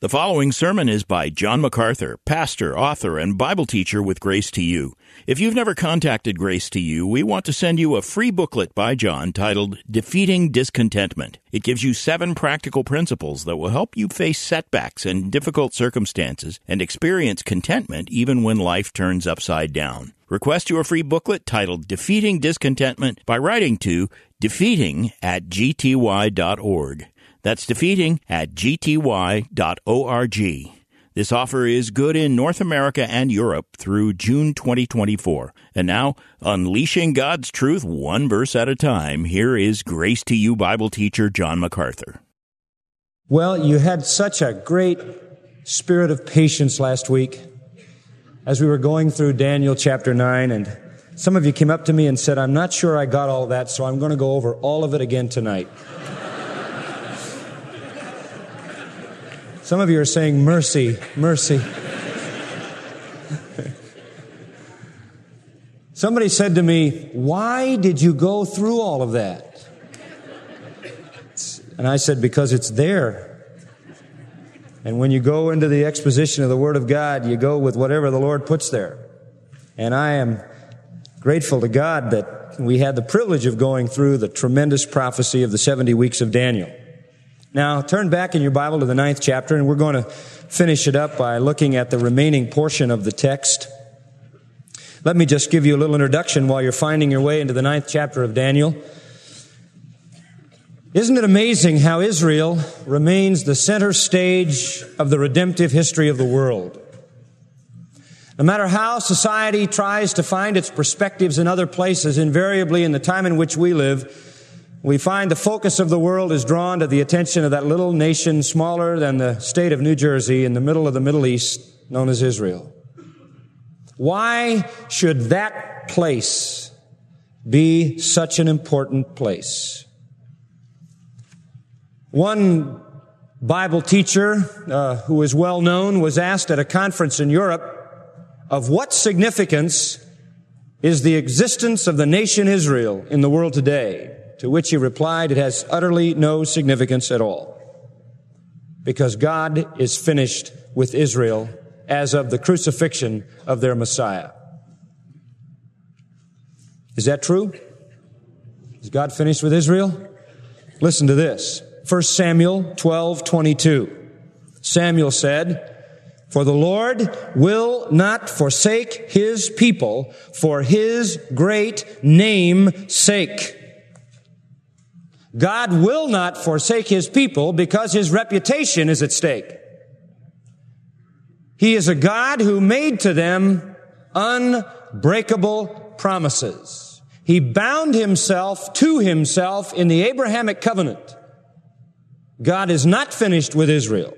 The following sermon is by John MacArthur, pastor, author, and Bible teacher with Grace to You. If you've never contacted Grace to You, we want to send you a free booklet by John titled Defeating Discontentment. It gives you 7 practical principles that will help you face setbacks and difficult circumstances and experience contentment even when life turns upside down. Request your free booklet titled Defeating Discontentment by writing to defeating@gty.org. That's defeating@gty.org. This offer is good in North America and Europe through June 2024. And now, unleashing God's truth one verse at a time, here is Grace to You Bible teacher John MacArthur. Well, you had such a great spirit of patience last week as we were going through Daniel chapter 9, and some of you came up to me and said, I'm not sure I got all that, so I'm going to go over all of it again tonight. Some of you are saying, mercy, mercy. Somebody said to me, why did you go through all of that? And I said, because it's there. And when you go into the exposition of the Word of God, you go with whatever the Lord puts there. And I am grateful to God that we had the privilege of going through the tremendous prophecy of the 70 weeks of Daniel. Now, turn back in your Bible to the 9th chapter, and we're going to finish it up by looking at the remaining portion of the text. Let me just give you a little introduction while you're finding your way into the 9th chapter of Daniel. Isn't it amazing how Israel remains the center stage of the redemptive history of the world? No matter how society tries to find its perspectives in other places, invariably in the time in which we live, we find the focus of the world is drawn to the attention of that little nation smaller than the state of New Jersey in the middle of the Middle East, known as Israel. Why should that place be such an important place? One Bible teacher who is well known was asked at a conference in Europe, of what significance is the existence of the nation Israel in the world today? To which he replied, it has utterly no significance at all, because God is finished with Israel as of the crucifixion of their Messiah. Is that true? Is God finished with Israel? Listen to this. 1 Samuel 12:22. Samuel said, for the Lord will not forsake His people for His great name's sake. God will not forsake His people because His reputation is at stake. He is a God who made to them unbreakable promises. He bound Himself to Himself in the Abrahamic covenant. God is not finished with Israel.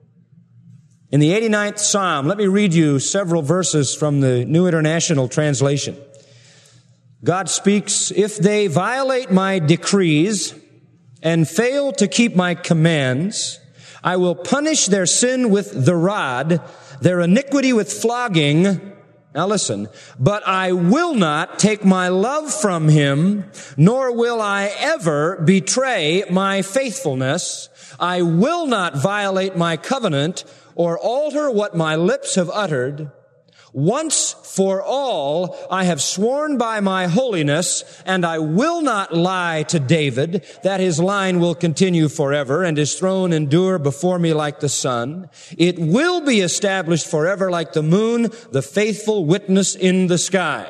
In the 89th Psalm, let me read you several verses from the New International Translation. God speaks, if they violate my decrees and fail to keep my commands, I will punish their sin with the rod, their iniquity with flogging. Now listen, but I will not take my love from him, nor will I ever betray my faithfulness. I will not violate my covenant or alter what my lips have uttered. Once for all, I have sworn by my holiness, and I will not lie to David, that his line will continue forever, and his throne endure before me like the sun. It will be established forever like the moon, the faithful witness in the sky.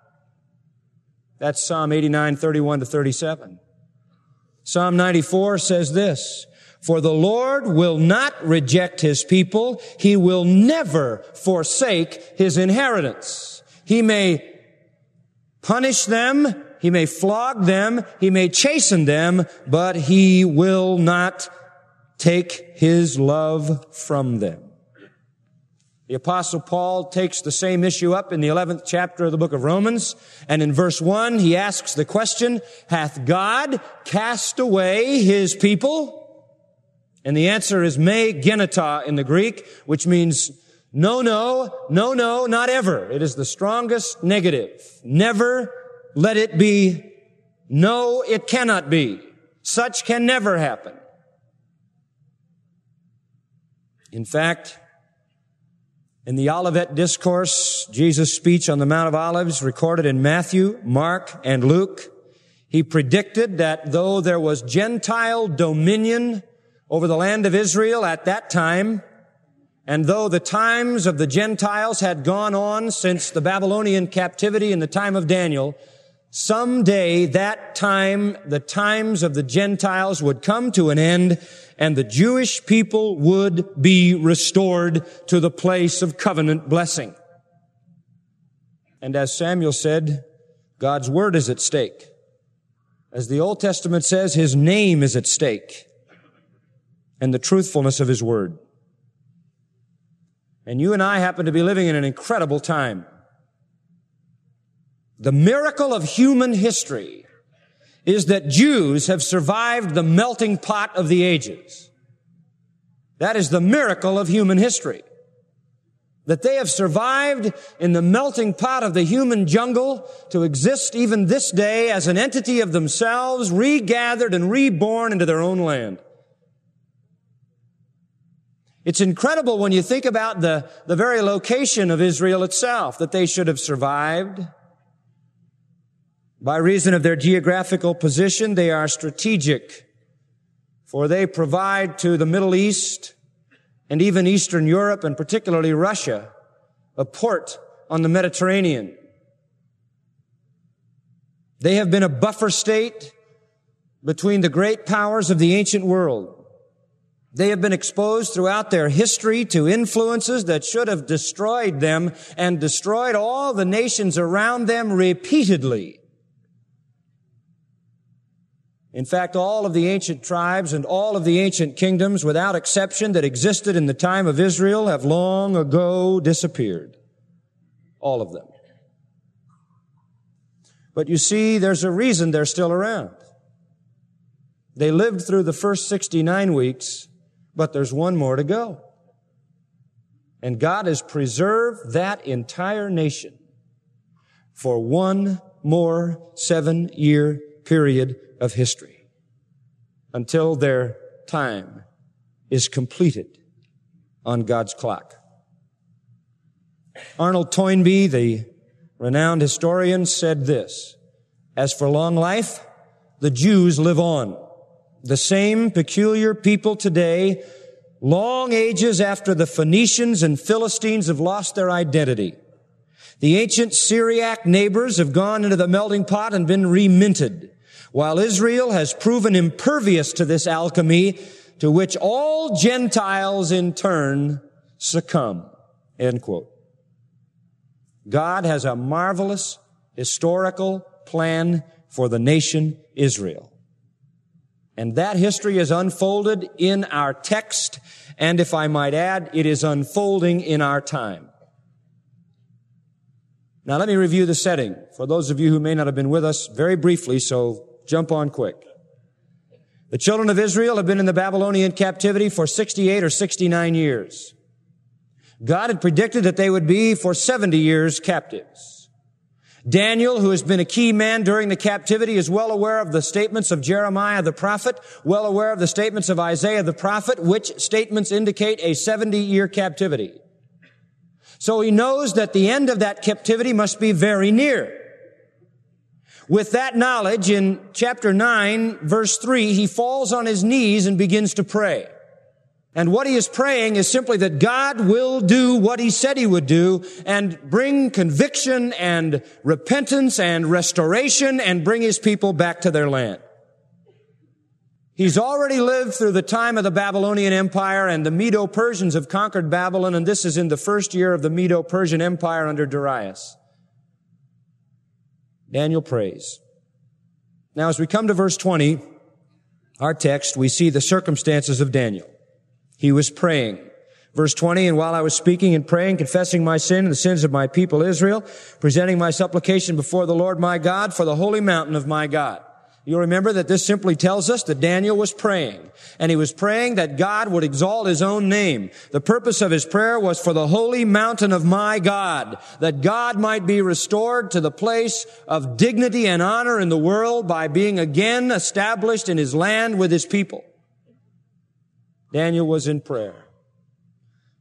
That's Psalm 89:31-37. Psalm 94 says this, for the Lord will not reject His people. He will never forsake His inheritance. He may punish them. He may flog them. He may chasten them, but He will not take His love from them. The Apostle Paul takes the same issue up in the 11th chapter of the book of Romans, and in verse 1 he asks the question, hath God cast away His people? And the answer is me geneta in the Greek, which means no, not ever. It is the strongest negative. Never let it be. No, it cannot be. Such can never happen. In fact, in the Olivet Discourse, Jesus' speech on the Mount of Olives, recorded in Matthew, Mark, and Luke, he predicted that though there was Gentile dominion over the land of Israel at that time, and though the times of the Gentiles had gone on since the Babylonian captivity in the time of Daniel, someday that time, the times of the Gentiles would come to an end, and the Jewish people would be restored to the place of covenant blessing. And as Samuel said, God's word is at stake. As the Old Testament says, His name is at stake, and the truthfulness of His word. And you and I happen to be living in an incredible time. The miracle of human history is that Jews have survived the melting pot of the ages. That is the miracle of human history. That they have survived in the melting pot of the human jungle to exist even this day as an entity of themselves, regathered and reborn into their own land. It's incredible when you think about the very location of Israel itself, that they should have survived. By reason of their geographical position, they are strategic, for they provide to the Middle East and even Eastern Europe, and particularly Russia, a port on the Mediterranean. They have been a buffer state between the great powers of the ancient world. They have been exposed throughout their history to influences that should have destroyed them and destroyed all the nations around them repeatedly. In fact, all of the ancient tribes and all of the ancient kingdoms, without exception, that existed in the time of Israel have long ago disappeared. All of them. But you see, there's a reason they're still around. They lived through the first 69 weeks, but there's one more to go. And God has preserved that entire nation for one more 7-year period of history until their time is completed on God's clock. Arnold Toynbee, the renowned historian, said this: "As for long life, the Jews live on. The same peculiar people today, long ages after the Phoenicians and Philistines have lost their identity. The ancient Syriac neighbors have gone into the melting pot and been reminted, while Israel has proven impervious to this alchemy, to which all Gentiles in turn succumb." End quote. God has a marvelous historical plan for the nation Israel. And that history is unfolded in our text, and if I might add, it is unfolding in our time. Now let me review the setting for those of you who may not have been with us very briefly, so jump on quick. The children of Israel have been in the Babylonian captivity for 68 or 69 years. God had predicted that they would be for 70 years captives. Daniel, who has been a key man during the captivity, is well aware of the statements of Jeremiah the prophet, well aware of the statements of Isaiah the prophet, which statements indicate a 70-year captivity. So he knows that the end of that captivity must be very near. With that knowledge, in chapter 9, verse 3, he falls on his knees and begins to pray. And what he is praying is simply that God will do what he said he would do and bring conviction and repentance and restoration and bring his people back to their land. He's already lived through the time of the Babylonian Empire, and the Medo-Persians have conquered Babylon, and this is in the first year of the Medo-Persian Empire under Darius. Daniel prays. Now, as we come to verse 20, our text, we see the circumstances of Daniel. He was praying. Verse 20, "And while I was speaking and praying, confessing my sin and the sins of my people Israel, presenting my supplication before the Lord my God for the holy mountain of my God." You'll remember that this simply tells us that Daniel was praying. And he was praying that God would exalt his own name. The purpose of his prayer was for the holy mountain of my God, that God might be restored to the place of dignity and honor in the world by being again established in his land with his people. Daniel was in prayer.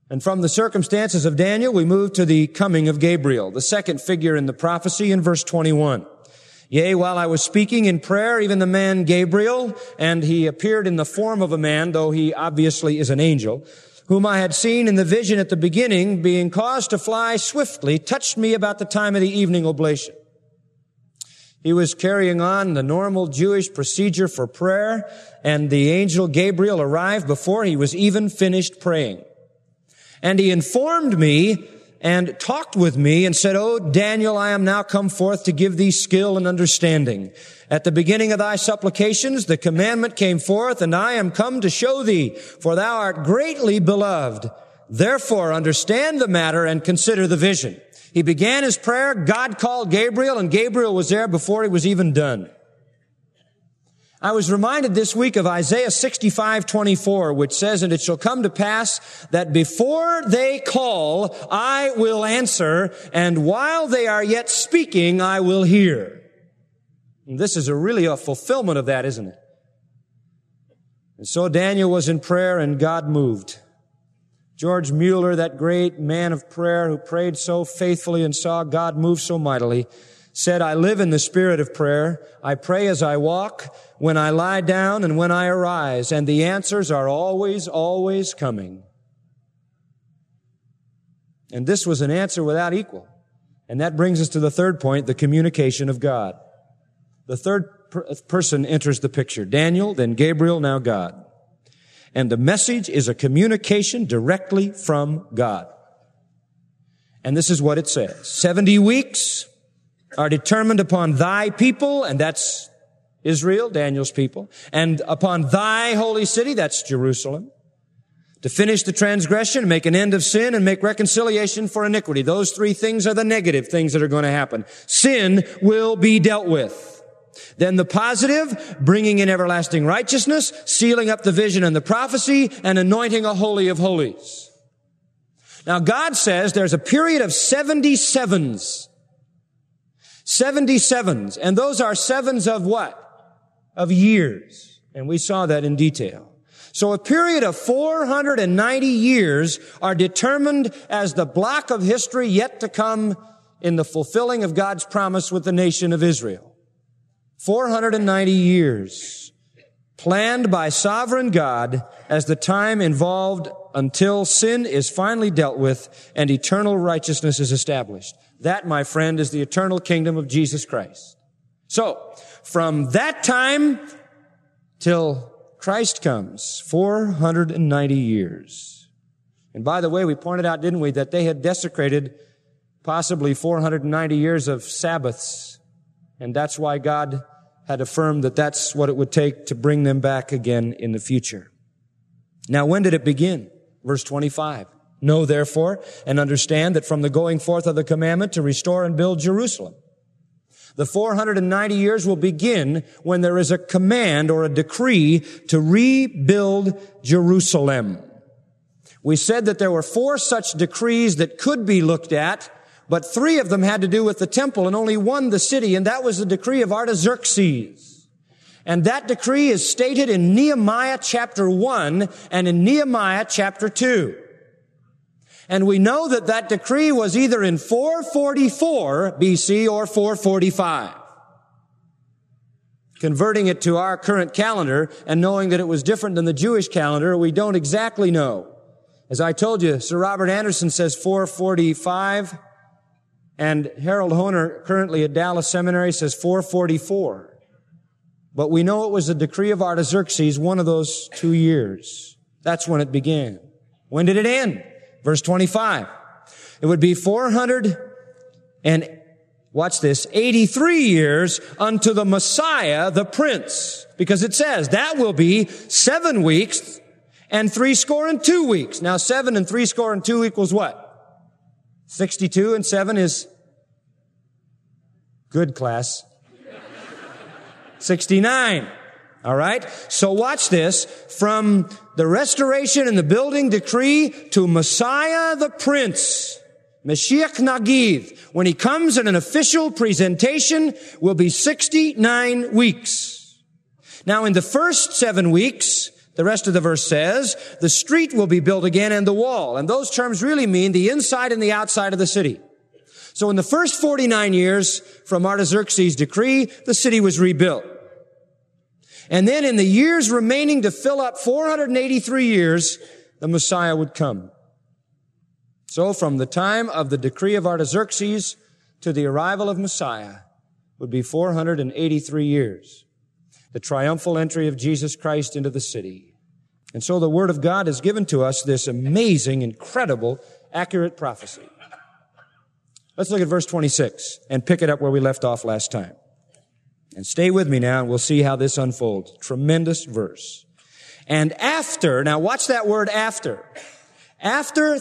And from the circumstances of Daniel, we move to the coming of Gabriel, the second figure in the prophecy in verse 21. Yea, while I was speaking in prayer, even the man Gabriel, and he appeared in the form of a man, though he obviously is an angel, whom I had seen in the vision at the beginning, being caused to fly swiftly, touched me about the time of the evening oblation. He was carrying on the normal Jewish procedure for prayer, and the angel Gabriel arrived before he was even finished praying. And he informed me and talked with me and said, O Daniel, I am now come forth to give thee skill and understanding. At the beginning of thy supplications, the commandment came forth, and I am come to show thee, for thou art greatly beloved. Therefore, understand the matter and consider the vision. He began his prayer. God called Gabriel, and Gabriel was there before he was even done. I was reminded this week of Isaiah 65:24, which says, And it shall come to pass that before they call, I will answer, and while they are yet speaking, I will hear. And this is really a fulfillment of that, isn't it? And so Daniel was in prayer, and God moved. George Mueller, that great man of prayer who prayed so faithfully and saw God move so mightily, said, I live in the spirit of prayer. I pray as I walk, when I lie down, and when I arise, and the answers are always, always coming. And this was an answer without equal. And that brings us to the third point, the communication of God. The third person enters the picture. Daniel, then Gabriel, now God. And the message is a communication directly from God. And this is what it says. 70 weeks are determined upon thy people, and that's Israel, Daniel's people, and upon thy holy city, that's Jerusalem, to finish the transgression, make an end of sin, and make reconciliation for iniquity. Those three things are the negative things that are going to happen. Sin will be dealt with. Then the positive, bringing in everlasting righteousness, sealing up the vision and the prophecy, and anointing a holy of holies. Now God says there's a period of 77s. 77s. And those are sevens of what? Of years. And we saw that in detail. So a period of 490 years are determined as the block of history yet to come in the fulfilling of God's promise with the nation of Israel. 490 years planned by sovereign God as the time involved until sin is finally dealt with and eternal righteousness is established. That, my friend, is the eternal kingdom of Jesus Christ. So, from that time till Christ comes, 490 years. And by the way, we pointed out, didn't we, that they had desecrated possibly 490 years of Sabbaths. And that's why God had affirmed that that's what it would take to bring them back again in the future. Now, when did it begin? Verse 25. Know therefore and understand that from the going forth of the commandment to restore and build Jerusalem, the 490 years will begin when there is a command or a decree to rebuild Jerusalem. We said that there were 4 such decrees that could be looked at, but 3 of them had to do with the temple and only 1 the city, and that was the decree of Artaxerxes. And that decree is stated in Nehemiah chapter 1 and in Nehemiah chapter 2. And we know that that decree was either in 444 BC or 445. Converting it to our current calendar and knowing that it was different than the Jewish calendar, we don't exactly know. As I told you, Sir Robert Anderson says 445, and Harold Honer, currently at Dallas Seminary, says 444. But we know it was the decree of Artaxerxes, one of those 2 years. That's when it began. When did it end? Verse 25. It would be 83 years unto the Messiah, the Prince. Because it says that will be 7 weeks and 62 weeks. Now 7 and 62 equals what? 62 and 7 is good class. 69. All right? So watch this. From the restoration and the building decree to Messiah the Prince, Mashiach Nagid, when he comes in an official presentation, will be 69 weeks. Now in the first 7 weeks, The rest of the verse says, the street will be built again and the wall. And those terms really mean the inside and the outside of the city. So in the first 49 years from Artaxerxes' decree, the city was rebuilt. And then in the years remaining to fill up 483 years, the Messiah would come. So from the time of the decree of Artaxerxes to the arrival of Messiah would be 483 years. The triumphal entry of Jesus Christ into the city. And so the Word of God has given to us this amazing, incredible, accurate prophecy. Let's look at verse 26 and pick it up where we left off last time. And stay with me now and we'll see how this unfolds. Tremendous verse. And after, now watch that word after. After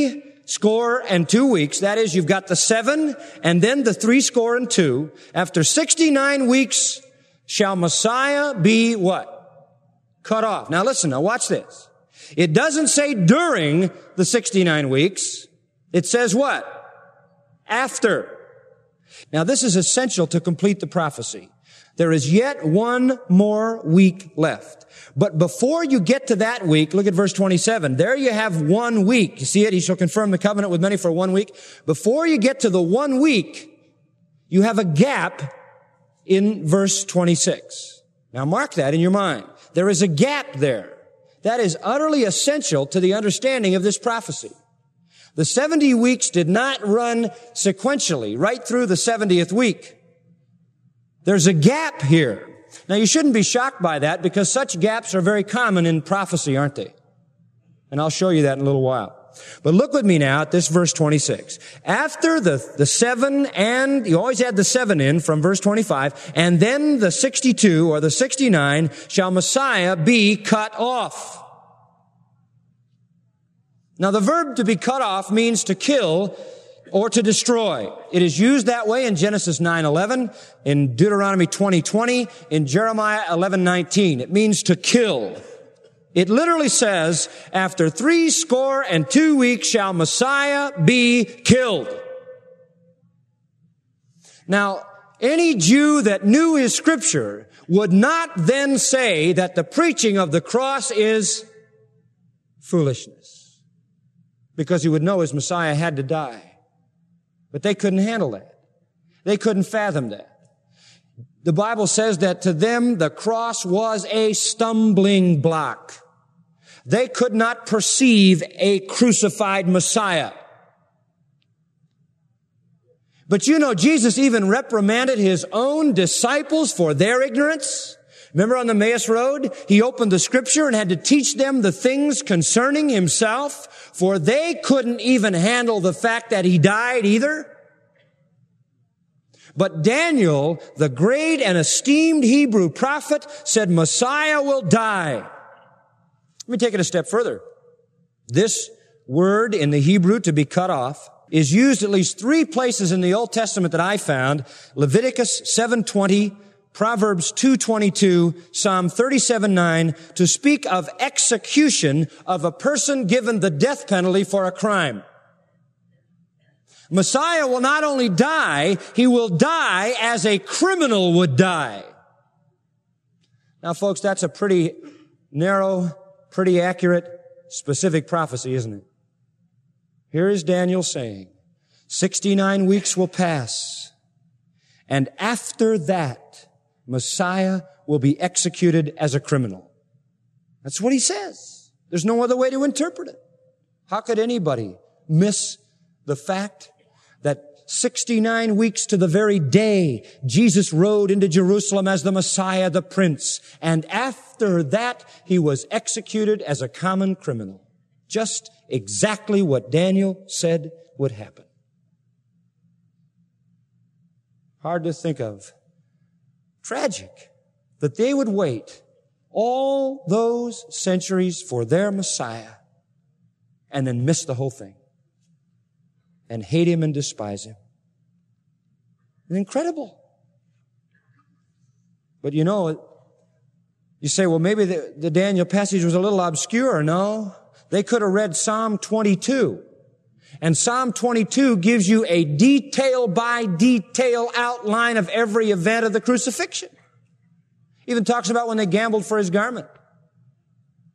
62 weeks, that is, you've got the 7 and then the 62. After 69 weeks shall Messiah be what? Cut off. Now listen, now watch this. It doesn't say during the 69 weeks. It says what? After. Now this is essential to complete the prophecy. There is yet one more week left. But before you get to that week, look at verse 27. There you have 1 week. You see it? He shall confirm the covenant with many for 1 week. Before you get to the 1 week, you have a gap in verse 26. Now mark that in your mind. There is a gap there. That is utterly essential to the understanding of this prophecy. The 70 weeks did not run sequentially right through the 70th week. There's a gap here. Now you shouldn't be shocked by that because such gaps are very common in prophecy, aren't they? And I'll show you that in a little while. But look with me now at this verse 26. After the 7 and, you always add the 7 in from verse 25, and then the 62 or the 69 shall Messiah be cut off. Now the verb to be cut off means to kill or to destroy. It is used that way in Genesis 9:11, in Deuteronomy 20:20, in Jeremiah 11:19. It means to kill. It literally says, after 62 weeks shall Messiah be killed. Now, any Jew that knew his scripture would not then say that the preaching of the cross is foolishness, because he would know his Messiah had to die. But they couldn't handle that. They couldn't fathom that. The Bible says that to them the cross was a stumbling block. They could not perceive a crucified Messiah. But you know, Jesus even reprimanded his own disciples for their ignorance. Remember on the Emmaus Road, he opened the scripture and had to teach them the things concerning himself, for they couldn't even handle the fact that he died either. But Daniel, the great and esteemed Hebrew prophet, said Messiah will die. Let me take it a step further. This word in the Hebrew, to be cut off, is used at least 3 places in the Old Testament that I found. Leviticus 7:20, Proverbs 2:22, Psalm 37:9, to speak of execution of a person given the death penalty for a crime. Messiah will not only die, he will die as a criminal would die. Now, folks, that's a pretty narrow, pretty accurate, specific prophecy, isn't it? Here is Daniel saying, 69 weeks will pass, and after that, Messiah will be executed as a criminal. That's what he says. There's no other way to interpret it. How could anybody miss the fact that 69 weeks to the very day Jesus rode into Jerusalem as the Messiah, the Prince, and after that he was executed as a common criminal? Just exactly what Daniel said would happen. Hard to think of. Tragic that they would wait all those centuries for their Messiah and then miss the whole thing and hate him and despise him. Incredible. But you know, you say, well, maybe the Daniel passage was a little obscure. No, they could have read Psalm 22. And Psalm 22 gives you a detail by detail outline of every event of the crucifixion. Even talks about when they gambled for his garment.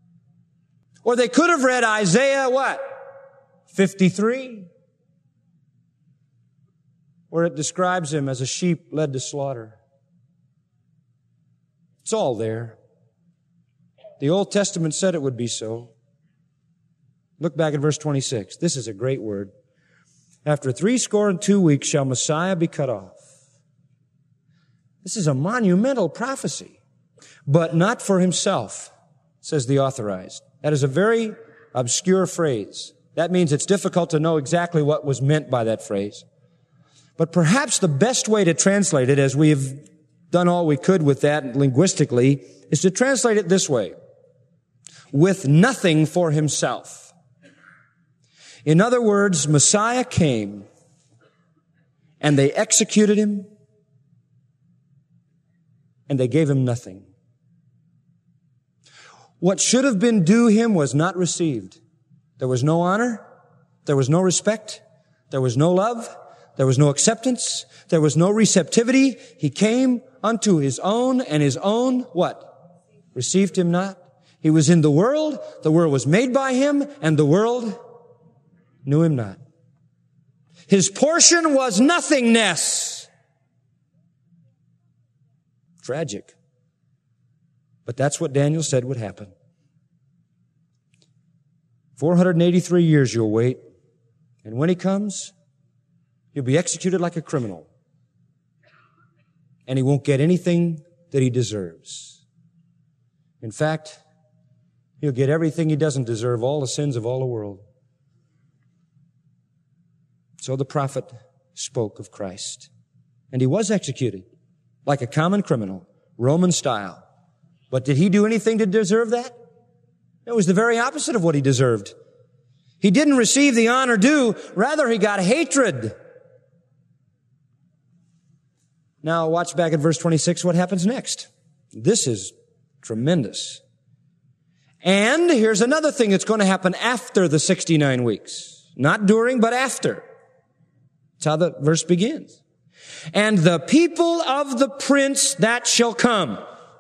Or they could have read Isaiah what? 53. Where it describes him as a sheep led to slaughter. It's all there. The Old Testament said it would be so. Look back at verse 26. This is a great word. After 62 weeks shall Messiah be cut off. This is a monumental prophecy, but not for himself, says the Authorized. That is a very obscure phrase. That means it's difficult to know exactly what was meant by that phrase. But perhaps the best way to translate it, as we've done all we could with that linguistically, is to translate it this way. With nothing for himself. In other words, Messiah came and they executed him and they gave him nothing. What should have been due him was not received. There was no honor. There was no respect. There was no love. There was no acceptance. There was no receptivity. He came unto his own, and his own, what? Received him not. He was in the world was made by him, and the world knew him not. His portion was nothingness. Tragic. But that's what Daniel said would happen. 483 years you'll wait, and when he comes, he'll be executed like a criminal. And he won't get anything that he deserves. In fact, he'll get everything he doesn't deserve, all the sins of all the world. So the prophet spoke of Christ. And he was executed like a common criminal, Roman style. But did he do anything to deserve that? It was the very opposite of what he deserved. He didn't receive the honor due. Rather, he got hatred. Now, watch back at verse 26, what happens next. This is tremendous. And here's another thing that's going to happen after the 69 weeks. Not during, but after. That's how the verse begins. And the people of the prince that shall come.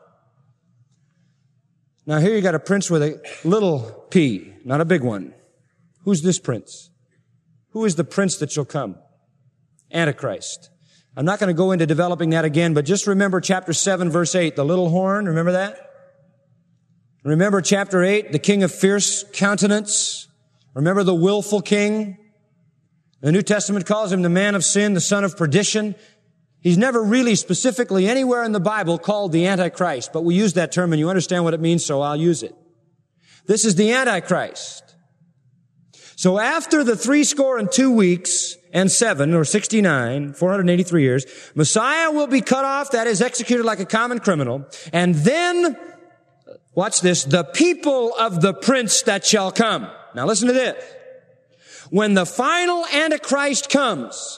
Now here you got a prince with a little p, not a big one. Who's this prince? Who is the prince that shall come? Antichrist. I'm not going to go into developing that again, but just remember chapter 7, verse 8, the little horn. Remember that? Remember chapter 8, the king of fierce countenance. Remember the willful king. The New Testament calls him the man of sin, the son of perdition. He's never really specifically anywhere in the Bible called the Antichrist, but we use that term and you understand what it means, so I'll use it. This is the Antichrist. So after the 62 weeks and 7, or 69, 483 years, Messiah will be cut off, that is executed like a common criminal, and then, watch this, the people of the prince that shall come. Now listen to this. When the final Antichrist comes,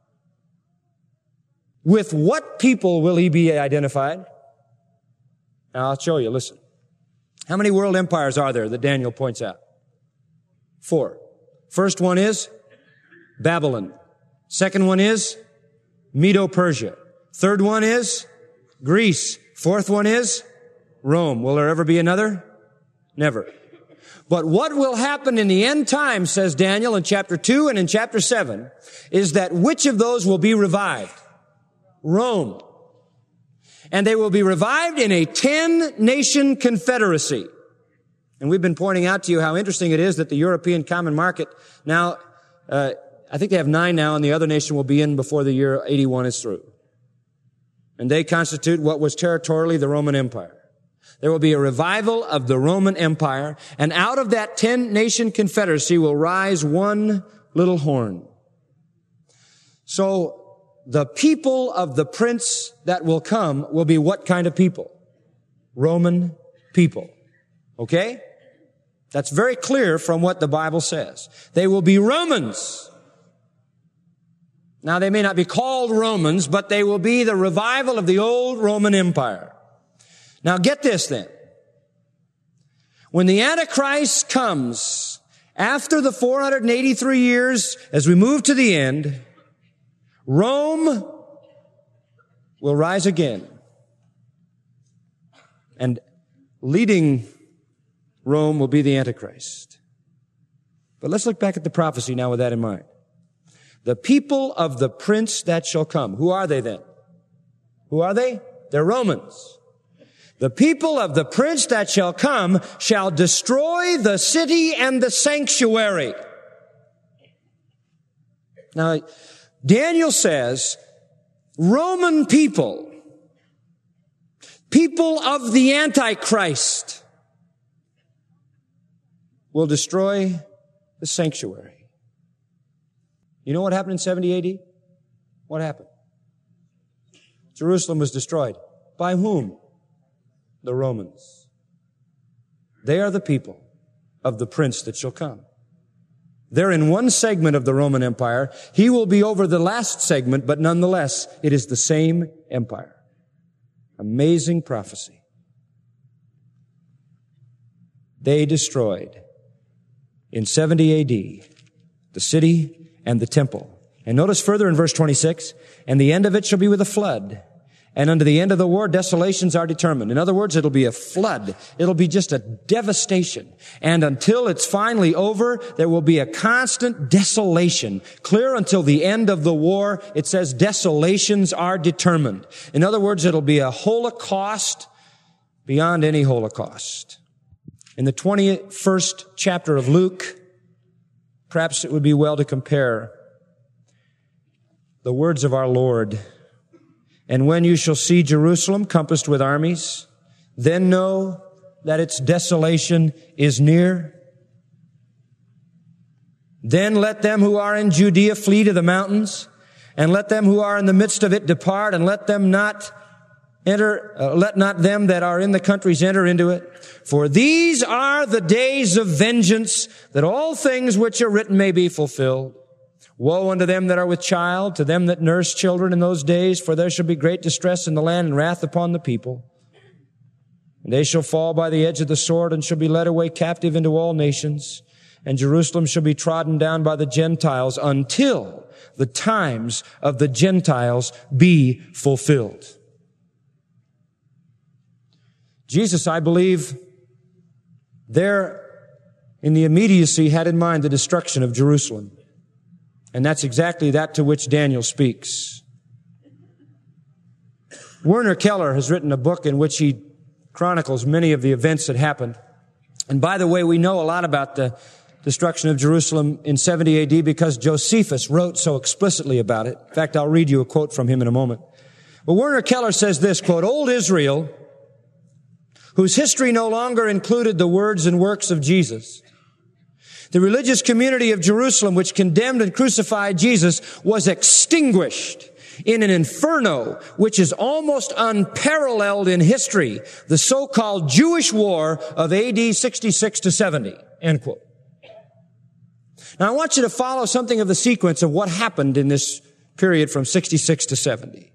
with what people will he be identified? Now, I'll show you. Listen. How many world empires are there that Daniel points out? 4. First one is Babylon. Second one is Medo-Persia. Third one is Greece. Fourth one is Rome. Will there ever be another? Never. But what will happen in the end time, says Daniel in chapter 2 and in chapter 7, is that which of those will be revived? Rome. And they will be revived in a 10-nation confederacy. And we've been pointing out to you how interesting it is that the European Common Market now, I think they have 9 now, and the other nation will be in before the year 81 is through. And they constitute what was territorially the Roman Empire. There will be a revival of the Roman Empire, and out of that 10-nation confederacy will rise one little horn. So, the people of the prince that will come will be what kind of people? Roman people. Okay? That's very clear from what the Bible says. They will be Romans. Now, they may not be called Romans, but they will be the revival of the old Roman Empire. Now, get this then. When the Antichrist comes, after the 483 years, as we move to the end, Rome will rise again. And leading Rome will be the Antichrist. But let's look back at the prophecy now with that in mind. The people of the prince that shall come. Who are they then? Who are they? They're Romans. The people of the prince that shall come shall destroy the city and the sanctuary. Now, Daniel says, Roman people of the Antichrist, will destroy the sanctuary. You know what happened in 70 AD? What happened? Jerusalem was destroyed. By whom? The Romans. They are the people of the prince that shall come. They're in one segment of the Roman Empire. He will be over the last segment, but nonetheless, it is the same empire. Amazing prophecy. They destroyed in 70 AD the city and the temple. And notice further in verse 26, and the end of it shall be with a flood. And unto the end of the war, desolations are determined. In other words, it'll be a flood. It'll be just a devastation. And until it's finally over, there will be a constant desolation. Clear until the end of the war, it says desolations are determined. In other words, it'll be a holocaust beyond any holocaust. In the 21st chapter of Luke, perhaps it would be well to compare the words of our Lord. And when you shall see Jerusalem compassed with armies, then know that its desolation is near. Then let them who are in Judea flee to the mountains, and let them who are in the midst of it depart, and let not them that are in the countries enter into it. For these are the days of vengeance, that all things which are written may be fulfilled. Woe unto them that are with child, to them that nurse children in those days, for there shall be great distress in the land and wrath upon the people. And they shall fall by the edge of the sword and shall be led away captive into all nations. And Jerusalem shall be trodden down by the Gentiles until the times of the Gentiles be fulfilled. Jesus, I believe, there in the immediacy had in mind the destruction of Jerusalem. And that's exactly that to which Daniel speaks. Werner Keller has written a book in which he chronicles many of the events that happened. And by the way, we know a lot about the destruction of Jerusalem in 70 AD because Josephus wrote so explicitly about it. In fact, I'll read you a quote from him in a moment. But Werner Keller says this, quote, "Old Israel, whose history no longer included the words and works of Jesus, the religious community of Jerusalem, which condemned and crucified Jesus, was extinguished in an inferno which is almost unparalleled in history, the so-called Jewish War of AD 66 to 70, end quote. Now, I want you to follow something of the sequence of what happened in this period from 66 to 70.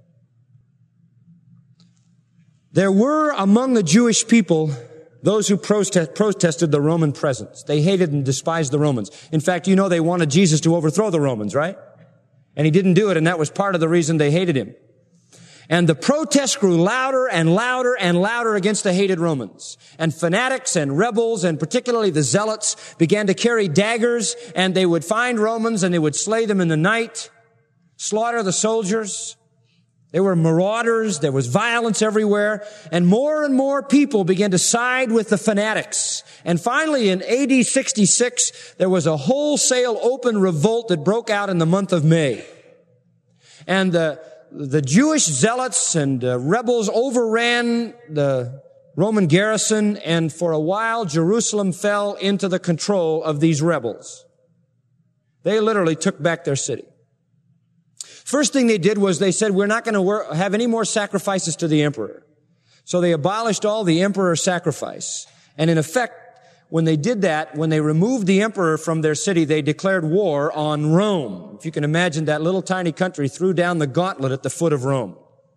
There were among the Jewish people those who protested the Roman presence. They hated and despised the Romans. In fact, you know they wanted Jesus to overthrow the Romans, right? And he didn't do it, and that was part of the reason they hated him. And the protests grew louder and louder and louder against the hated Romans. And fanatics and rebels, and particularly the zealots, began to carry daggers, and they would find Romans and they would slay them in the night, slaughter the soldiers. There were marauders, there was violence everywhere, and more people began to side with the fanatics. And finally, in AD 66, there was a wholesale open revolt that broke out in the month of May. And the Jewish zealots and rebels overran the Roman garrison, and for a while, Jerusalem fell into the control of these rebels. They literally took back their city. First thing they did was they said, we're not going to have any more sacrifices to the emperor. So they abolished all the emperor sacrifice. And in effect, when they did that, when they removed the emperor from their city, they declared war on Rome. If you can imagine, that little tiny country threw down the gauntlet at the foot of Rome.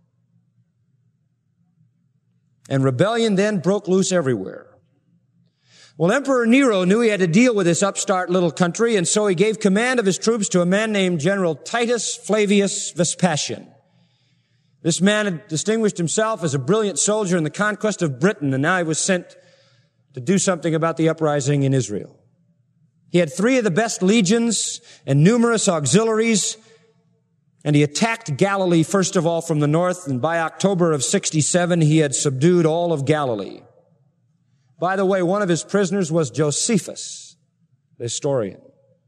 And rebellion then broke loose everywhere. Well, Emperor Nero knew he had to deal with this upstart little country, and so he gave command of his troops to a man named General Titus Flavius Vespasian. This man had distinguished himself as a brilliant soldier in the conquest of Britain, and now he was sent to do something about the uprising in Israel. He had 3 of the best legions and numerous auxiliaries, and he attacked Galilee first of all from the north, and by October of 67 he had subdued all of Galilee. By the way, one of his prisoners was Josephus, the historian.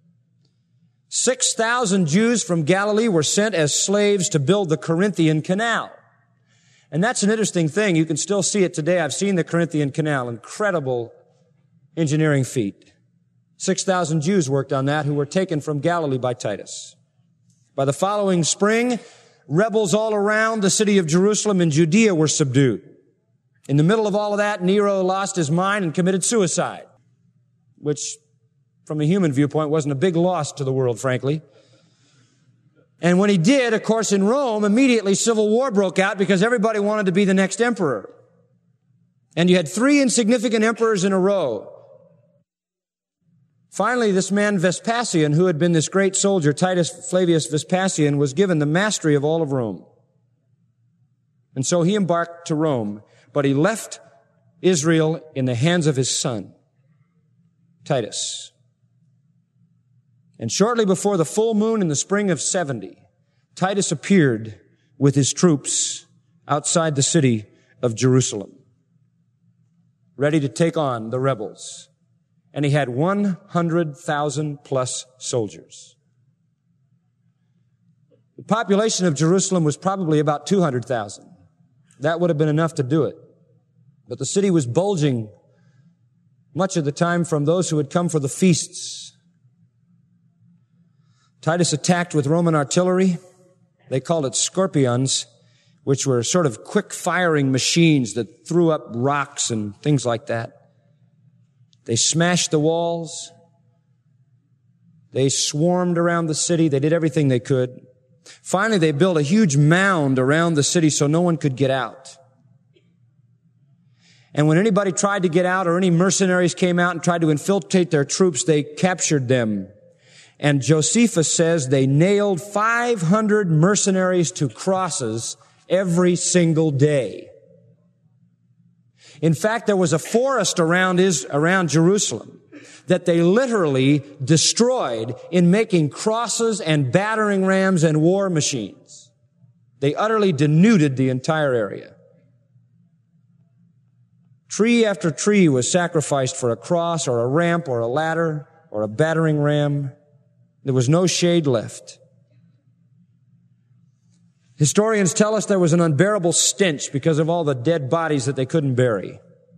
6,000 Jews from Galilee were sent as slaves to build the Corinthian Canal. And that's an interesting thing. You can still see it today. I've seen the Corinthian Canal. Incredible engineering feat. 6,000 Jews worked on that who were taken from Galilee by Titus. By the following spring, rebels all around the city of Jerusalem and Judea were subdued. In the middle of all of that, Nero lost his mind and committed suicide, which from a human viewpoint wasn't a big loss to the world, frankly. And when he did, of course, in Rome, immediately civil war broke out because everybody wanted to be the next emperor. And you had 3 insignificant emperors in a row. Finally, this man Vespasian, who had been this great soldier, Titus Flavius Vespasian, was given the mastery of all of Rome. And so he embarked to Rome, but he left Israel in the hands of his son, Titus. And shortly before the full moon in the spring of 70, Titus appeared with his troops outside the city of Jerusalem, ready to take on the rebels. And he had 100,000 plus soldiers. The population of Jerusalem was probably about 200,000. That would have been enough to do it. But the city was bulging much of the time from those who had come for the feasts. Titus attacked with Roman artillery. They called it scorpions, which were sort of quick-firing machines that threw up rocks and things like that. They smashed the walls. They swarmed around the city. They did everything they could. Finally, they built a huge mound around the city so no one could get out. And when anybody tried to get out or any mercenaries came out and tried to infiltrate their troops, they captured them. And Josephus says they nailed 500 mercenaries to crosses every single day. In fact, there was a forest around Jerusalem that they literally destroyed in making crosses and battering rams and war machines. They utterly denuded the entire area. Tree after tree was sacrificed for a cross or a ramp or a ladder or a battering ram. There was no shade left. Historians tell us there was an unbearable stench because of all the dead bodies that they couldn't bury.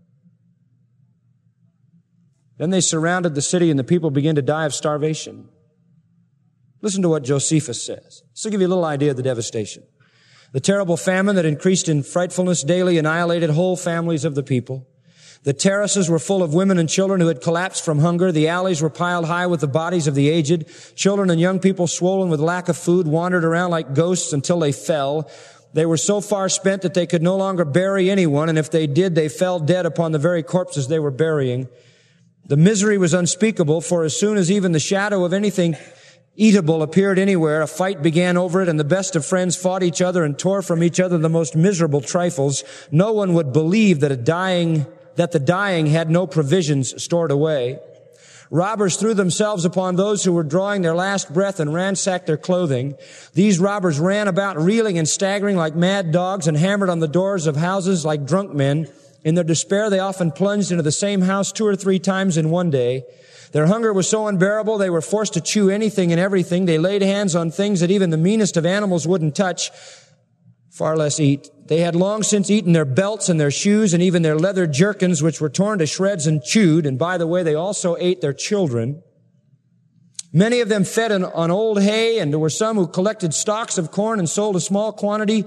Then they surrounded the city and the people began to die of starvation. Listen to what Josephus says. This will give you a little idea of the devastation. The terrible famine that increased in frightfulness daily annihilated whole families of the people. The terraces were full of women and children who had collapsed from hunger. The alleys were piled high with the bodies of the aged. Children and young people, swollen with lack of food, wandered around like ghosts until they fell. They were so far spent that they could no longer bury anyone, and if they did, they fell dead upon the very corpses they were burying. The misery was unspeakable, for as soon as even the shadow of anything eatable appeared anywhere, a fight began over it, and the best of friends fought each other and tore from each other the most miserable trifles. No one would believe that the dying had no provisions stored away. Robbers threw themselves upon those who were drawing their last breath and ransacked their clothing. These robbers ran about reeling and staggering like mad dogs and hammered on the doors of houses like drunk men. In their despair, they often plunged into the same house 2 or 3 times in one day. Their hunger was so unbearable, they were forced to chew anything and everything. They laid hands on things that even the meanest of animals wouldn't touch, far less eat. They had long since eaten their belts and their shoes and even their leather jerkins, which were torn to shreds and chewed. And by the way, they also ate their children. Many of them fed on old hay, and there were some who collected stalks of corn and sold a small quantity.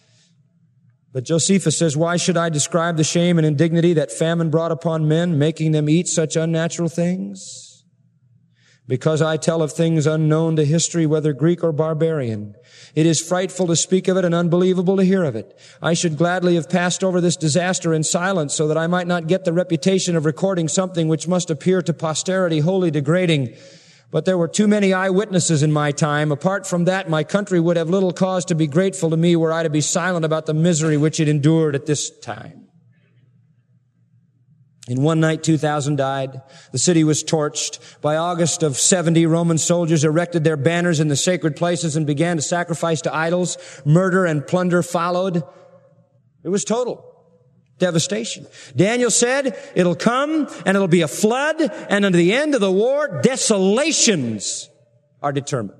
But Josephus says, why should I describe the shame and indignity that famine brought upon men, making them eat such unnatural things? Because I tell of things unknown to history, whether Greek or barbarian. It is frightful to speak of it and unbelievable to hear of it. I should gladly have passed over this disaster in silence so that I might not get the reputation of recording something which must appear to posterity wholly degrading. But there were too many eyewitnesses in my time. Apart from that, my country would have little cause to be grateful to me were I to be silent about the misery which it endured at this time. In one night, 2,000 died. The city was torched. By August of 70, Roman soldiers erected their banners in the sacred places and began to sacrifice to idols. Murder and plunder followed. It was total devastation. Daniel said, it'll come and it'll be a flood, and unto the end of the war, desolations are determined.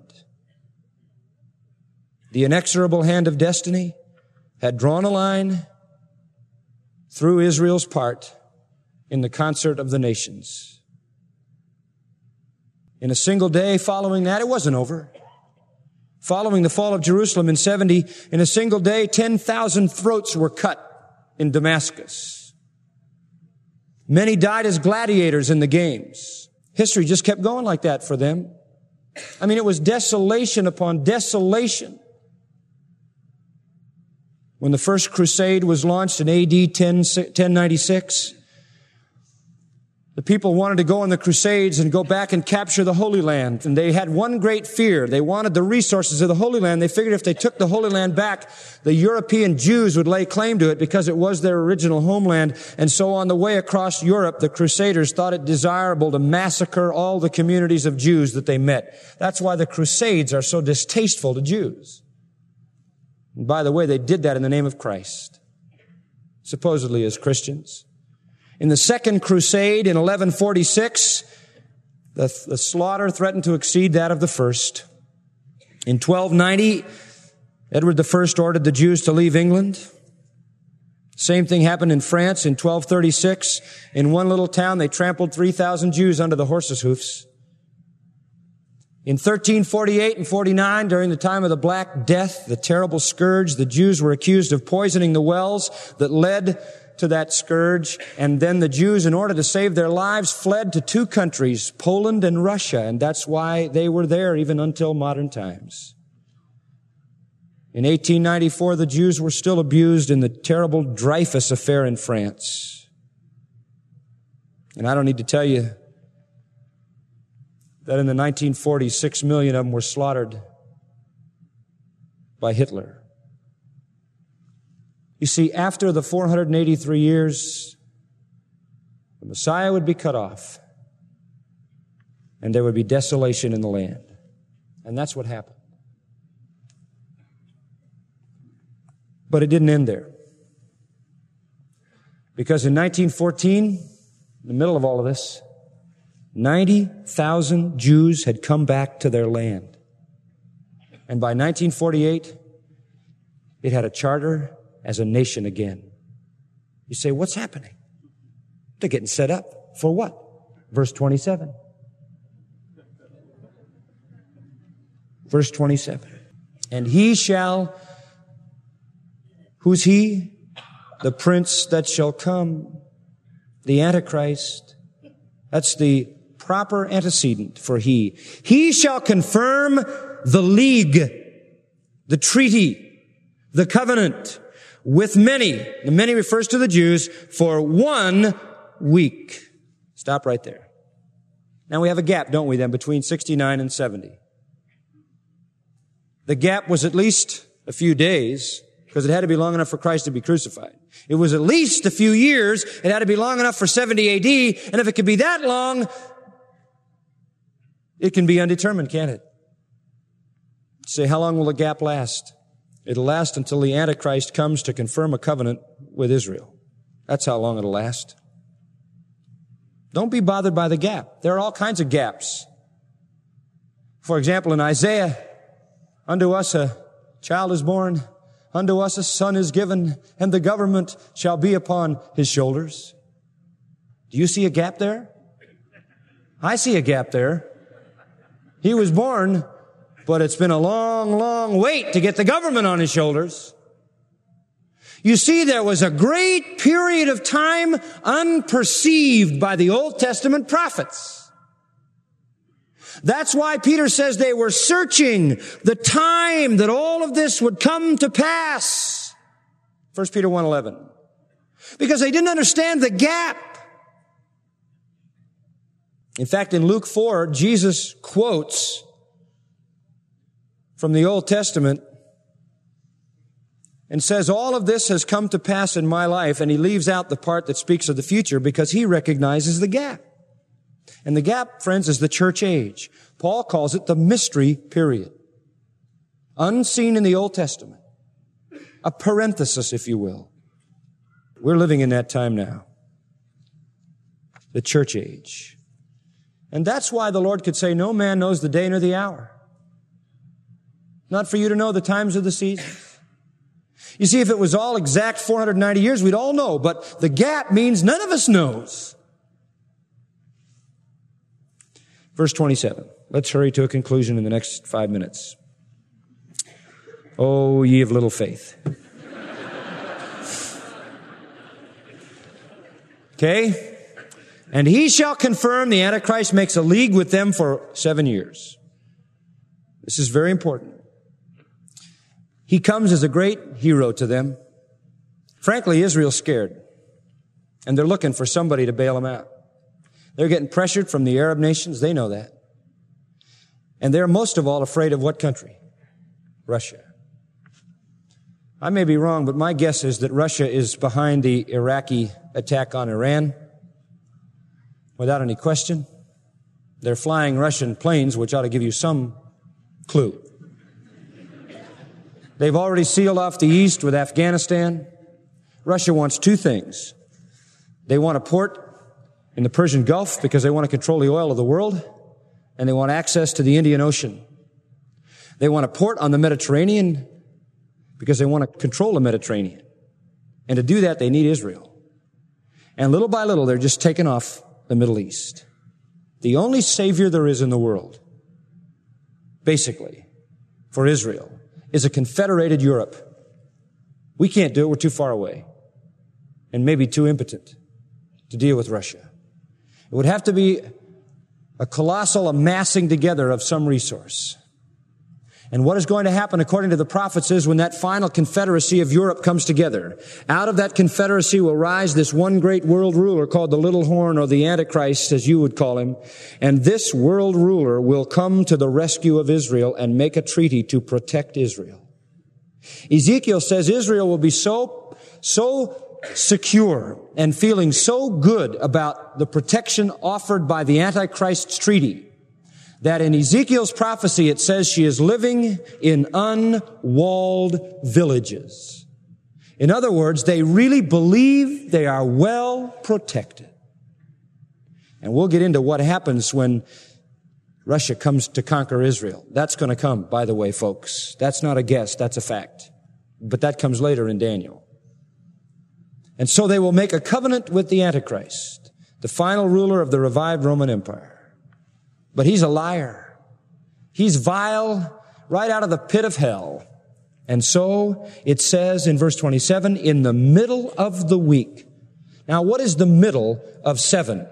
The inexorable hand of destiny had drawn a line through Israel's part in the concert of the nations. In a single day following that, it wasn't over. Following the fall of Jerusalem in 70, in a single day, 10,000 throats were cut in Damascus. Many died as gladiators in the games. History just kept going like that for them. I mean, it was desolation upon desolation. When the first crusade was launched in AD 1096, the people wanted to go on the crusades and go back and capture the Holy Land. And they had one great fear. They wanted the resources of the Holy Land. They figured if they took the Holy Land back, the European Jews would lay claim to it because it was their original homeland. And so on the way across Europe, the Crusaders thought it desirable to massacre all the communities of Jews that they met. That's why the Crusades are so distasteful to Jews. And by the way, they did that in the name of Christ, supposedly as Christians. In the Second Crusade in 1146, the slaughter threatened to exceed that of the first. In 1290, Edward I ordered the Jews to leave England. Same thing happened in France in 1236. In one little town, they trampled 3,000 Jews under the horses' hoofs. In 1348 and 49, during the time of the Black Death, the terrible scourge, the Jews were accused of poisoning the wells that led to that scourge. And then the Jews, in order to save their lives, fled to two countries, Poland and Russia. And that's why they were there even until modern times. In 1894, the Jews were still abused in the terrible Dreyfus affair in France. And I don't need to tell you that in the 1940s, 6 million of them were slaughtered by Hitler. You see, after the 483 years, the Messiah would be cut off, and there would be desolation in the land. And that's what happened. But it didn't end there. Because in 1914, in the middle of all of this, 90,000 Jews had come back to their land. And by 1948, it had a charter as a nation again. You say, what's happening? They're getting set up. For what? Verse 27. Verse 27. And he shall, who's he? The prince that shall come, the Antichrist. That's the proper antecedent for he. He shall confirm the league, the treaty, the covenant with many. The many refers to the Jews for 1 week. Stop right there. Now we have a gap, don't we, then, between 69 and 70. The gap was at least a few days, because it had to be long enough for Christ to be crucified. It was at least a few years. It had to be long enough for 70 AD. And if it could be that long, it can be undetermined, can't it? Say, how long will the gap last? It'll last until the Antichrist comes to confirm a covenant with Israel. That's how long it'll last. Don't be bothered by the gap. There are all kinds of gaps. For example, in Isaiah, unto us a child is born, unto us a son is given, and the government shall be upon his shoulders. Do you see a gap there? I see a gap there. He was born, but it's been a long, long wait to get the government on his shoulders. You see, there was a great period of time unperceived by the Old Testament prophets. That's why Peter says they were searching the time that all of this would come to pass. 1 Peter 1:11. Because they didn't understand the gap. In fact, in Luke 4, Jesus quotes from the Old Testament and says all of this has come to pass in my life, and he leaves out the part that speaks of the future because he recognizes the gap. And the gap, friends, is the church age. Paul calls it the mystery period. Unseen in the Old Testament. A parenthesis, if you will. We're living in that time now. The church age. And that's why the Lord could say, no man knows the day nor the hour. Not for you to know the times of the seasons. You see, if it was all exact 490 years, we'd all know, but the gap means none of us knows. Verse 27. Let's hurry to a conclusion in the next 5 minutes. Oh, ye of little faith. Okay? And he shall confirm, the Antichrist makes a league with them for 7 years. This is very important. He comes as a great hero to them. Frankly, Israel's scared. And they're looking for somebody to bail them out. They're getting pressured from the Arab nations. They know that. And they're most of all afraid of what country? Russia. I may be wrong, but my guess is that Russia is behind the Iraqi attack on Iran. Without any question. They're flying Russian planes, which ought to give you some clue. They've already sealed off the east with Afghanistan. Russia wants two things. They want a port in the Persian Gulf because they want to control the oil of the world, and they want access to the Indian Ocean. They want a port on the Mediterranean because they want to control the Mediterranean. And to do that, they need Israel. And little by little, they're just taking off the Middle East. The only savior there is in the world, basically, for Israel, is a confederated Europe. We can't do it. We're too far away. And maybe too impotent to deal with Russia. It would have to be a colossal amassing together of some resource. And what is going to happen, according to the prophets, is when that final confederacy of Europe comes together, out of that confederacy will rise this one great world ruler called the Little Horn, or the Antichrist, as you would call him. And this world ruler will come to the rescue of Israel and make a treaty to protect Israel. Ezekiel says Israel will be so secure and feeling so good about the protection offered by the Antichrist's treaty that in Ezekiel's prophecy it says she is living in unwalled villages. In other words, they really believe they are well protected. And we'll get into what happens when Russia comes to conquer Israel. That's going to come, by the way, folks. That's not a guess, that's a fact. But that comes later in Daniel. And so they will make a covenant with the Antichrist, the final ruler of the revived Roman Empire. But he's a liar. He's vile, right out of the pit of hell. And so it says in verse 27, in the middle of the week. Now, what is the middle of 7?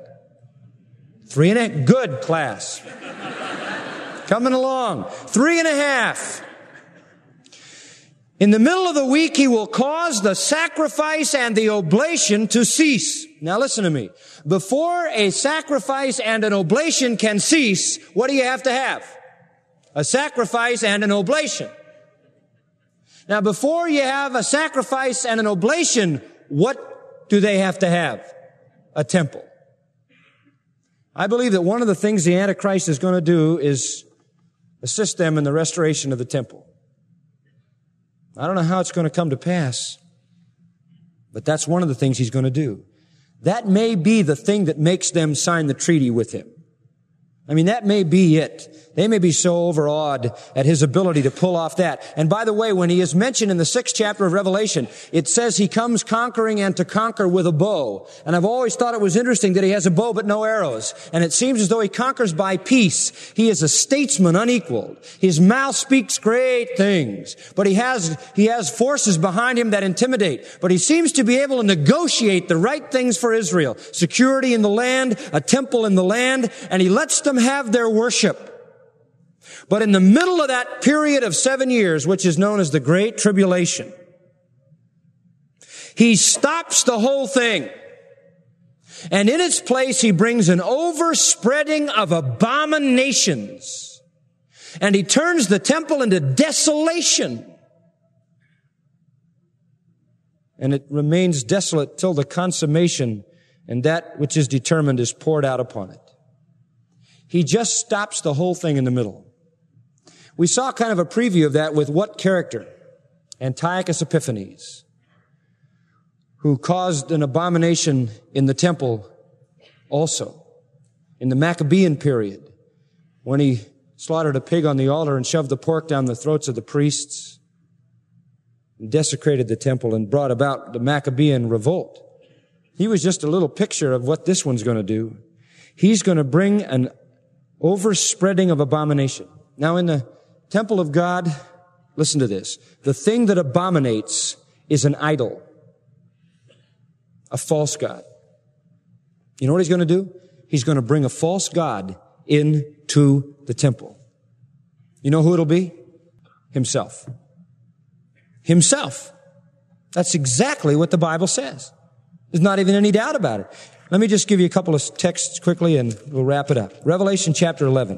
3.5. Good, class. Coming along. 3.5. In the middle of the week, he will cause the sacrifice and the oblation to cease. Now listen to me. Before a sacrifice and an oblation can cease, what do you have to have? A sacrifice and an oblation. Now before you have a sacrifice and an oblation, what do they have to have? A temple. I believe that one of the things the Antichrist is going to do is assist them in the restoration of the temple. I don't know how it's going to come to pass, but that's one of the things he's going to do. That may be the thing that makes them sign the treaty with him. I mean, that may be it. They may be so overawed at his ability to pull off that. And by the way, when he is mentioned in the 6th chapter of Revelation, it says he comes conquering and to conquer with a bow. And I've always thought it was interesting that he has a bow but no arrows. And it seems as though he conquers by peace. He is a statesman unequaled. His mouth speaks great things. But he has forces behind him that intimidate. But he seems to be able to negotiate the right things for Israel. Security in the land, a temple in the land, and he lets them have their worship. But in the middle of that period of 7 years, which is known as the Great Tribulation, he stops the whole thing. And in its place, he brings an overspreading of abominations. And he turns the temple into desolation. and it remains desolate till the consummation, and that which is determined is poured out upon it. He just stops the whole thing in the middle. We saw kind of a preview of that with what character? Antiochus Epiphanes, who caused an abomination in the temple also. In the Maccabean period, when he slaughtered a pig on the altar and shoved the pork down the throats of the priests, and desecrated the temple and brought about the Maccabean revolt. He was just a little picture of what this one's going to do. He's going to bring an overspreading of abomination. Now in the temple of God, listen to this. The thing that abominates is an idol, a false god. You know what he's going to do? He's going to bring a false god into the temple. You know who it'll be? Himself. Himself. That's exactly what the Bible says. There's not even any doubt about it. Let me just give you a couple of texts quickly and we'll wrap it up. Revelation chapter 11.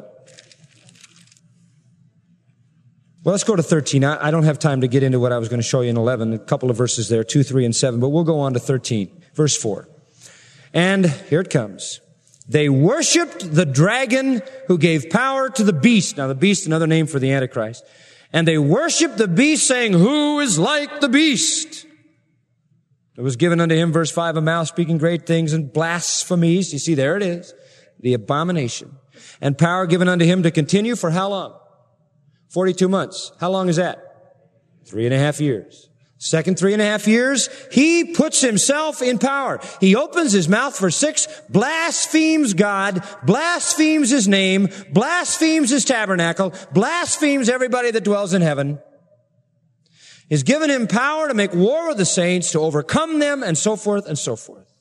Well, let's go to 13. I don't have time to get into what I was going to show you in 11. A couple of verses there, 2, 3, and 7. But we'll go on to 13. Verse 4. And here it comes. They worshiped the dragon who gave power to the beast. Now, the beast, another name for the Antichrist. And they worshiped the beast, saying, who is like the beast? It was given unto him, verse 5, a mouth speaking great things and blasphemies. You see, there it is. The abomination. And power given unto him to continue for how long? 42 months. How long is that? 3.5 years. Second 3.5 years, he puts himself in power. He opens his mouth for 6, blasphemes God, blasphemes his name, blasphemes his tabernacle, blasphemes everybody that dwells in heaven. He's given him power to make war with the saints, to overcome them, and so forth and so forth.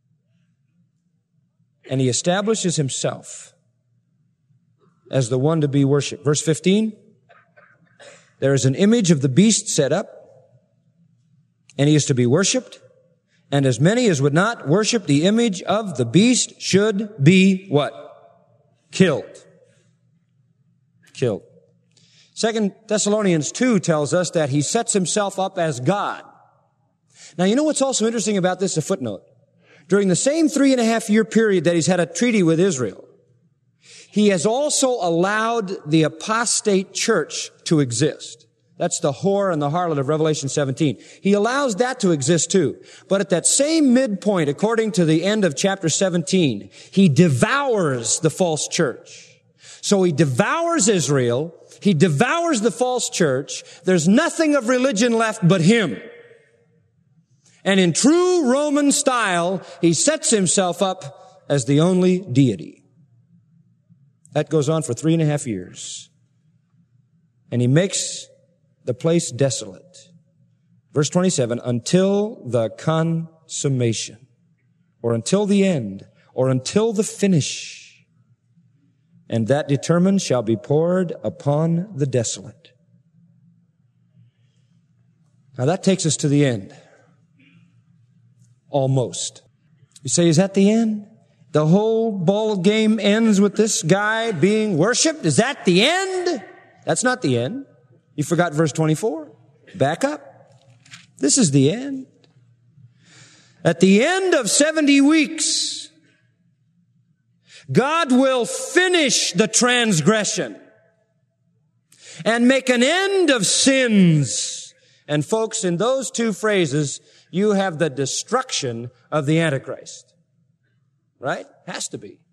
And he establishes himself as the one to be worshipped. Verse 15, there is an image of the beast set up, and he is to be worshipped, and as many as would not worship the image of the beast should be what? Killed. Killed. 2 Thessalonians 2 tells us that he sets himself up as God. Now, you know what's also interesting about this? A footnote. During the same 3.5 year period that he's had a treaty with Israel, he has also allowed the apostate church to exist. That's the whore and the harlot of Revelation 17. He allows that to exist too. But at that same midpoint, according to the end of chapter 17, he devours the false church. So he devours Israel. He devours the false church. There's nothing of religion left but him. And in true Roman style, he sets himself up as the only deity. That goes on for 3.5 years. And he makes the place desolate. Verse 27, until the consummation, or until the end, or until the finish. And that determined shall be poured upon the desolate. Now that takes us to the end. Almost. You say, is that the end? The whole ball game ends with this guy being worshiped? Is that the end? That's not the end. You forgot verse 24. Back up. This is the end. At the end of 70 weeks, God will finish the transgression and make an end of sins. And folks, in those two phrases, you have the destruction of the Antichrist. Right? Has to be.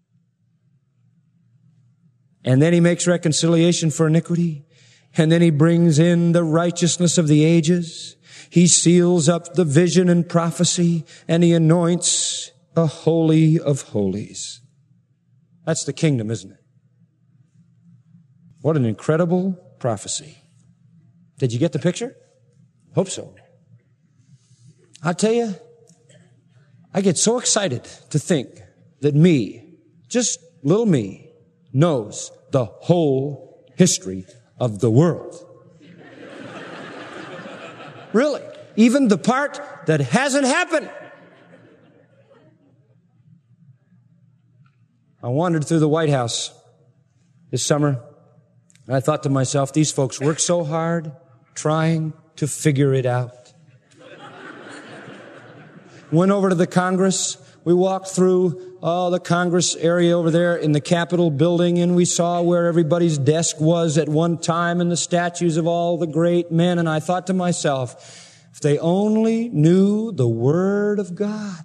And then he makes reconciliation for iniquity. And then he brings in the righteousness of the ages. He seals up the vision and prophecy, and he anoints a holy of holies. That's the kingdom, isn't it? What an incredible prophecy. Did you get the picture? Hope so. I'll tell you, I get so excited to think that me, just little me, knows the whole history of the world. Really. Even the part that hasn't happened. I wandered through the White House this summer, and I thought to myself, these folks work so hard trying to figure it out. Went over to the Congress. We walked through the Congress area over there in the Capitol building, and we saw where everybody's desk was at one time and the statues of all the great men. And I thought to myself, if they only knew the Word of God.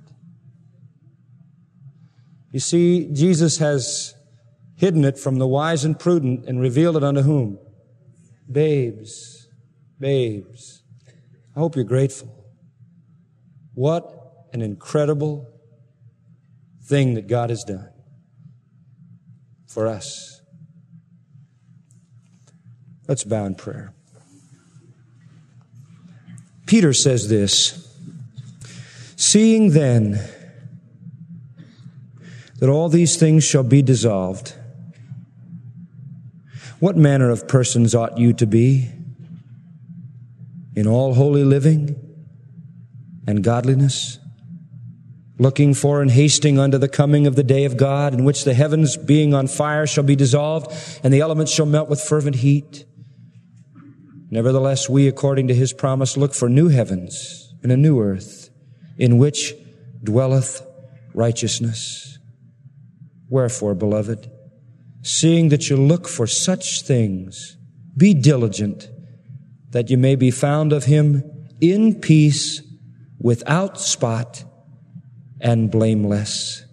You see, Jesus has hidden it from the wise and prudent and revealed it unto whom? Babes. Babes. I hope you're grateful. What an incredible thing that God has done for us. Let's bow in prayer. Peter says this, seeing then that all these things shall be dissolved, what manner of persons ought you to be in all holy living and godliness, looking for and hasting unto the coming of the day of God, in which the heavens being on fire shall be dissolved, and the elements shall melt with fervent heat. Nevertheless, we, according to his promise, look for new heavens and a new earth, in which dwelleth righteousness. Wherefore, beloved, seeing that you look for such things, be diligent, that you may be found of him in peace, without spot, and blameless.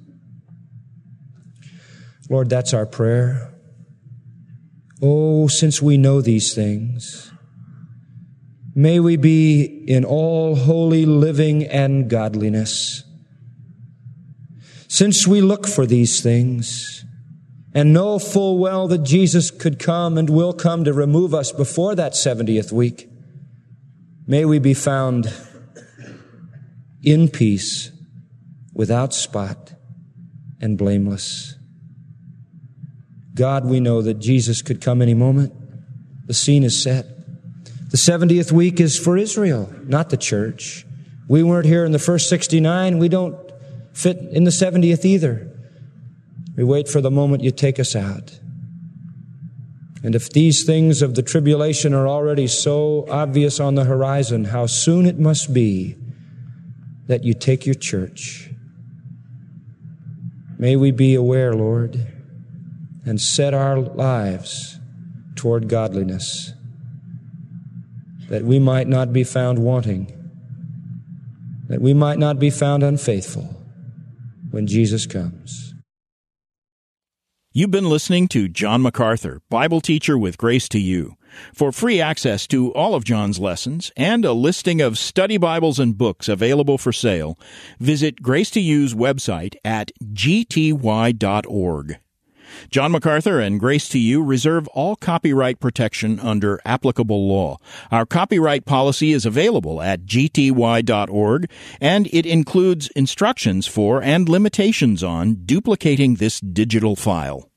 Lord, that's our prayer. Oh, since we know these things, may we be in all holy living and godliness. Since we look for these things and know full well that Jesus could come and will come to remove us before that 70th week, may we be found in peace, without spot, and blameless. God, we know that Jesus could come any moment. The scene is set. The 70th week is for Israel, not the church. We weren't here in the first 69. We don't fit in the 70th either. We wait for the moment you take us out. And if these things of the tribulation are already so obvious on the horizon, how soon it must be that you take your church. May we be aware, Lord, and set our lives toward godliness, that we might not be found wanting, that we might not be found unfaithful when Jesus comes. You've been listening to John MacArthur, Bible teacher with Grace to You. For free access to all of John's lessons and a listing of study Bibles and books available for sale, visit Grace to You's website at gty.org. John MacArthur and Grace to You reserve all copyright protection under applicable law. Our copyright policy is available at gty.org, and it includes instructions for and limitations on duplicating this digital file.